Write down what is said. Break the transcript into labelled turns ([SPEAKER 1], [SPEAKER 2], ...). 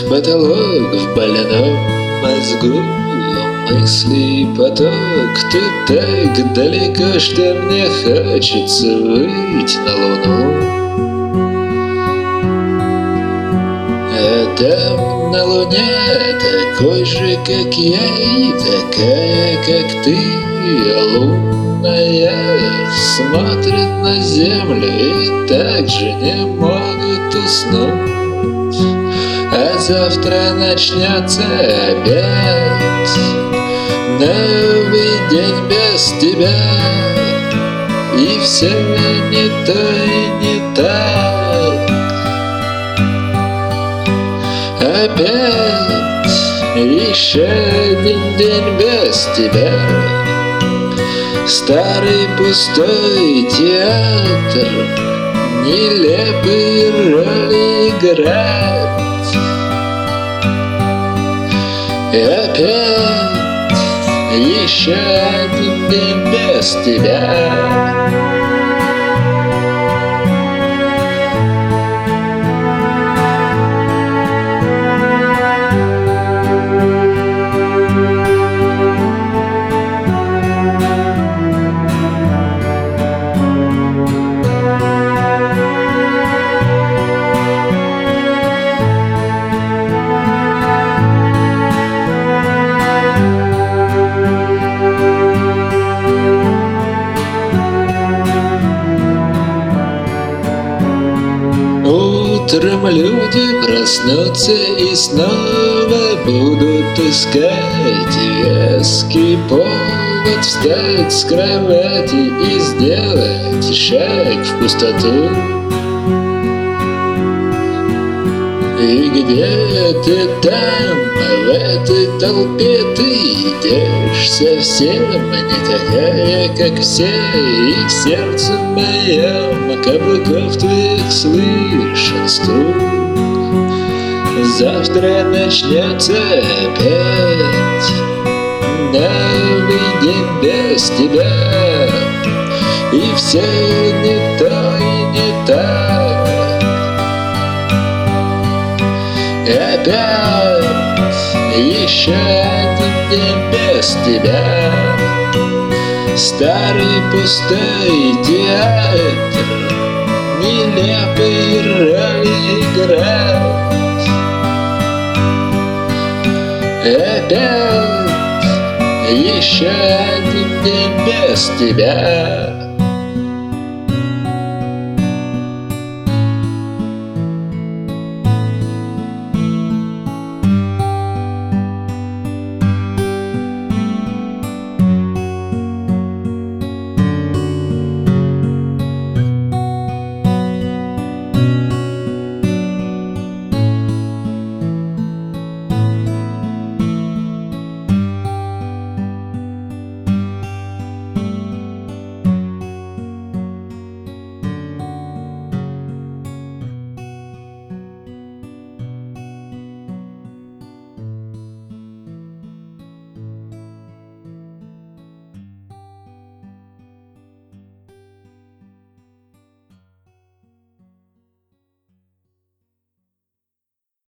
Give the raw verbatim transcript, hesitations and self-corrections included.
[SPEAKER 1] потолок в больном мозгу, мысли поток. Ты так далеко, что мне хочется выйти на луну. А там на луне такой же, как я, и такая, как ты, лунная, смотрит на землю и так же не могут уснуть. А завтра начнется опять новый день без тебя, и все не то и не так. Опять еще один день без тебя. Старый пустой театр, нелепые роли играть. И опять еще один день без тебя. Утром люди проснутся и снова будут искать веский повод встать с кровати и сделать шаг в пустоту. И где ты там, в этой толпе, ты идешь совсем не такая, как все, и в сердце моем каблуков твоих слышен стук. Завтра начнется опять новый день без тебя, и все не то и не так. И опять еще один день без тебя. Старый пустой театр, нелепые роли играть. И опять еще один день без тебя.